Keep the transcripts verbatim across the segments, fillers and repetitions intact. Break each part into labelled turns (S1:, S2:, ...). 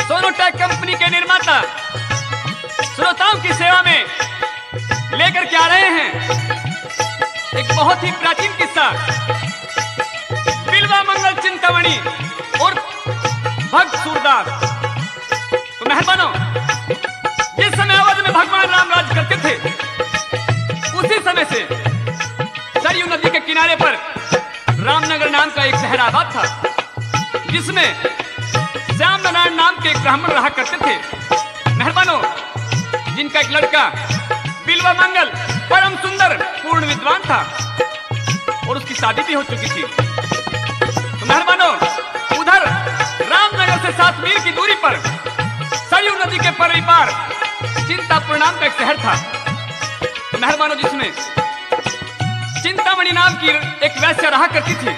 S1: Sonotek company के निर्माता श्रोताओं की सेवा में लेकर के आ रहे हैं एक बहुत ही प्राचीन किस्सा। बिल्वा मंगल चिंतामणि और भक्त सूरदास। तो मेहरबानों, जिस समय अवध में भगवान राम राज करते थे, उसी समय से सरयू नदी के किनारे पर रामनगर नाम का एक शहर आबाद था, जिसमें श्याम नारायण नाम के एक ब्राह्मण रहा करते थे। मेहरबानों, जिनका एक लड़का बिल्वा मंगल परम सुंदर पूर्ण विद्वान था और उसकी शादी भी हो चुकी थी। तो मेहरबानों, उधर रामनगर से सात मील की दूरी पर सरयू नदी के परे पार चिंतापुर नाम का एक शहर था। तो मेहरबानों, जिसमें चिंतामणि नाम की एक वैश्या रहा करती थी।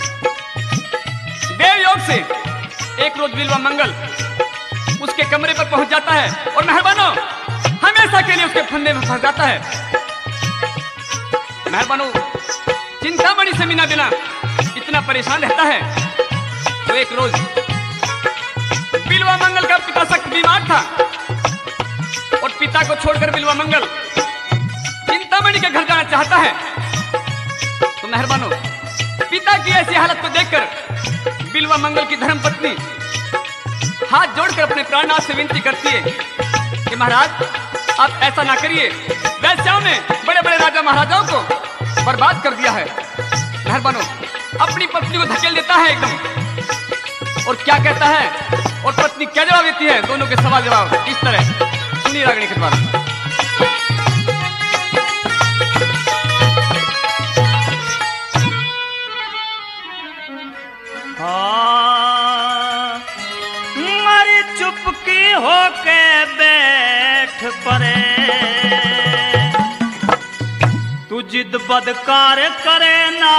S1: देव योग से एक रोज बिल्वा मंगल उसके कमरे पर पहुंच जाता है और मेहरबानों हमेशा के लिए उसके फंदे में फंस जाता है। मेहरबानों, चिंतामणि से बिना बिना इतना परेशान रहता है। तो एक रोज बिल्वा मंगल का पिता सख्त बीमार था और पिता को छोड़कर बिल्वा मंगल चिंतामणि के घर जाना चाहता है। तो मेहरबानों, पिता की ऐसी हालत को देखकर बिल्वा मंगल की धर्मपत्नी हाथ जोड़कर अपने प्राणनाथ से विनती करती है कि महाराज, आप ऐसा ना करिए। वैश्याओं ने बड़े बड़े राजा महाराजाओं को बर्बाद कर दिया है। मेहरबानों, अपनी पत्नी को धकेल देता है एकदम। और क्या कहता है और पत्नी क्या जवाब देती है, दोनों के सवाल जवाब इस तरह सुनिए रागनी के द्वारा।
S2: मरी चुपकी होके बैठ परे, तू जिद बदकार करे ना।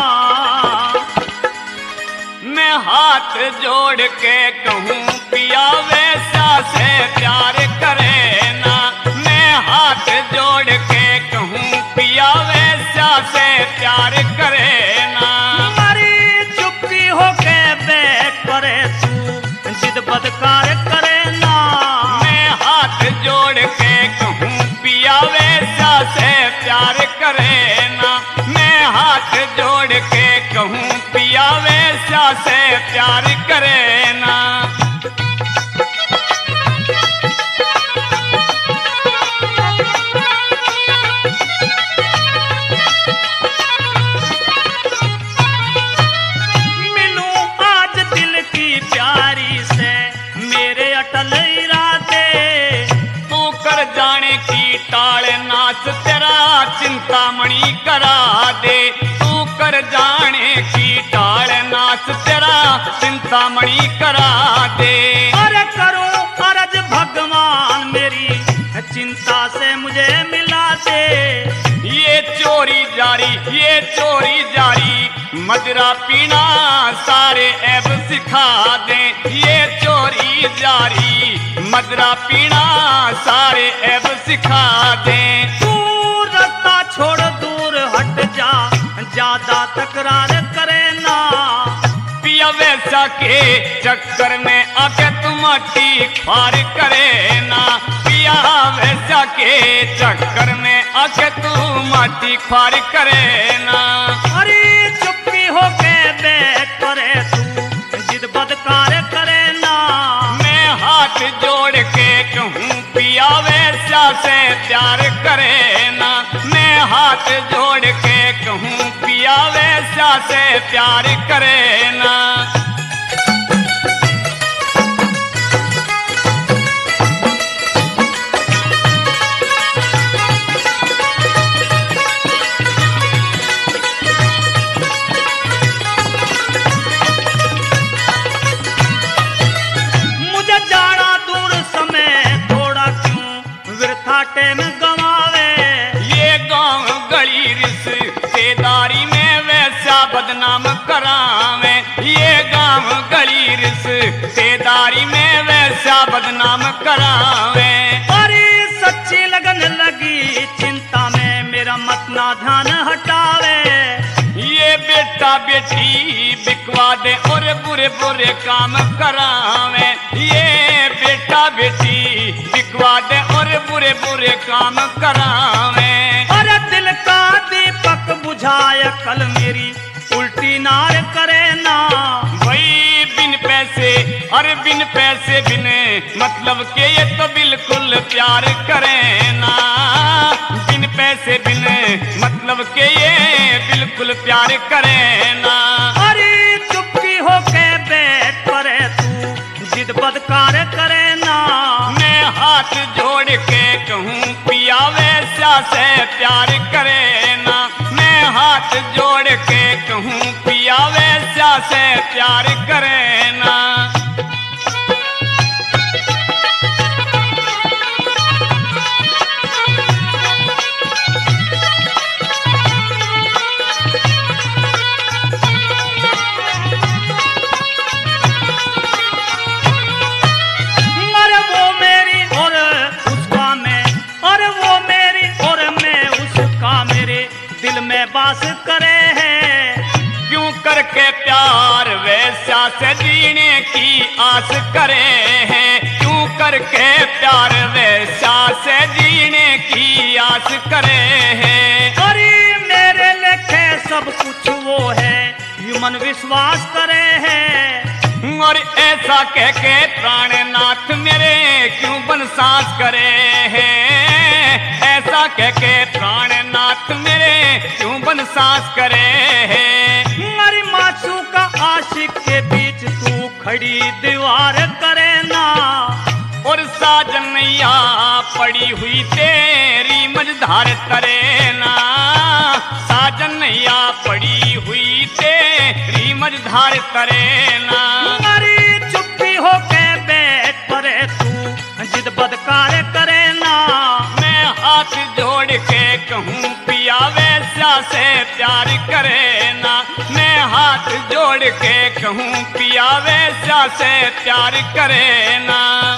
S1: मैं हाथ जोड़ के कहूँ पिया वैसा से प्यार करे ना। मैं हाथ जोड़ के कहूँ पिया वैसा से प्यार करे ना।
S2: मरी चुपकी होके बैठ परे, तू जिद बदकार करे ना।
S1: मैं हाथ जोड़ के कहूँ पिया वैसा से प्यार करे ना। मैं हाथ जोड़ के कहूँ पिया वैसा से प्यार करे ना।
S2: मिलूं आज दिल की प्यारी से मेरे अटल इरादे।
S1: तू कर जाने की टाल नाच तेरा चिंतामणि करा दे। तू कर जाने की टाल नाच तेरा चिंतामणि करा दे।
S2: अरे करूं अर्ज भगवान मेरी चिंता से मुझे मिला दे।
S1: ये चोरी जारी ये चोरी जारी मदिरा पीना सारे ऐब सिखा दे। ये चोरी जारी मदिरा पीना सारे ऐब सिखा दे।
S2: दूर रास्ता छोड़ दूर हट जा, ज्यादा तकरार करे ना।
S1: पिया वैसा के चक्कर में आके तुम्हारी खार करे ना। पिया वैसा के चक्कर में आके तुम्हारी खार करे ना।
S2: अरे चुप्पी होके बैठ परे, तू जिद बदकार करे ना।
S1: मैं हाथ जोड़ के कहूँ पिया वैसा से प्यार करे ना। मैं हाथ जोड़ के कहूँ पिया वैसा से प्यार करे ना।
S2: मुझे जाना दूर समय थोड़ा क्यों वृथाटे में गवावे।
S1: ये गांव गली रिश्तेदारी में वैसा बदनाम करावे। ये गांव गली रिश्तेदारी में वैसा बदनाम करावे।
S2: अरे सच्ची लगन लगी चिंता में मेरा मत ना ध्यान हटावे।
S1: ये बेटा बेटी बिकवा दे और बुरे बुरे काम करावे। ये बुरे बुरे काम करावे।
S2: अरे दिल का दीपक बुझाए कल मेरी उल्टी नार करे ना।
S1: भाई बिन पैसे, अरे बिन पैसे बिन मतलब के ये तो बिल्कुल प्यार करे ना। बिन पैसे बिन मतलब के ये बिल्कुल प्यार करे ना।
S2: अरे चुप्पी हो के बैठ परे तू जिद बदकार करे ना।
S1: मैं हाथ जोड़ के कहूँ पिया वैसा से प्यार करे ना। मैं हाथ जोड़ के कहूँ पिया वैसा से प्यार करे ना।
S2: अरे वो मेरी और उसका मैं, अरे वो मेरी और मैं उसका मेरे दिल में बास करे है।
S1: क्यों करके प्यार वैसा से जीने की आस करे हैं। क्यों करके प्यार वैसा से जीने की आस करे हैं।
S2: अरे मेरे लेखे सब कुछ वो है ह्यूमन विश्वास करे है।
S1: और ऐसा कह के प्राणनाथ मेरे क्यों बन सांस करे हैं। ऐसा कह के प्राणनाथ मेरे क्यों बन सांस करे हैं।
S2: अरे मासू का आशिक के बीच तू खड़ी दीवार करे ना।
S1: और साजनैया पड़ी हुई तेरी मझधार तरे ना। साजनैया पड़ी हुई तेरी मझधार तरे ना।
S2: अरे चुप्पी हो के बैठ परे तू जिद बदकार करे ना।
S1: मैं हाथ जोड़ के कहूँ पिया वैसा से प्यार करे ना। मैं हाथ जोड़ के कहूँ पिया वैसा से प्यार करे ना।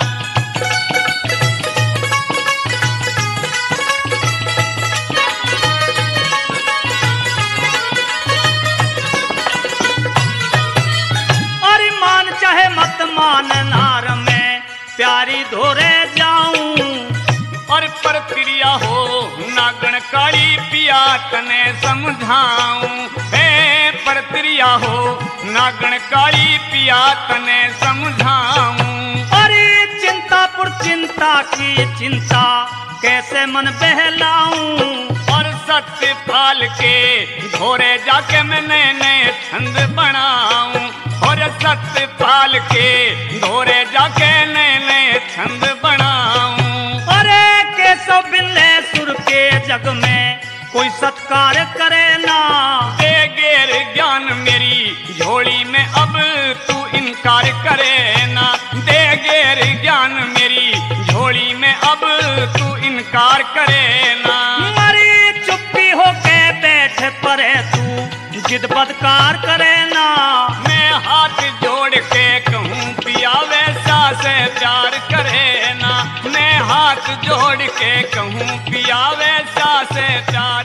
S2: अरे मान चाहे मत मान नार में प्यारी धोरे जाऊं।
S1: और पर प्रिया हो नागण काली पिया तने समझाऊं। हे पर प्रिया हो नागण काली पिया तने समझाऊं।
S2: अरे चिंता पुर चिंता की चिंता कैसे मन बहलाऊं।
S1: और सत्य फाल के घोरे जाके मैं नए नए छंद बनाऊं। और सत्य फाल के घोरे जाके नए नए छंद बनाऊं।
S2: अरे केशव बिल्ले सुर के जग में कोई सत्कार करे ना।
S1: दे गेर ज्ञान मेरी झोली में अब तू इनकार करे ना। दे गेर ज्ञान मेरी झोली में अब तू इनकार करे ना।
S2: मरी चुप्पी हो के बैठ परे तू जिद बदकार करे ना।
S1: मैं हाथ जोड़ के कहूँ पिया वैसा से प्यार करे ना। मैं हाथ जोड़ के कहूँ पिया वैसा से प्यार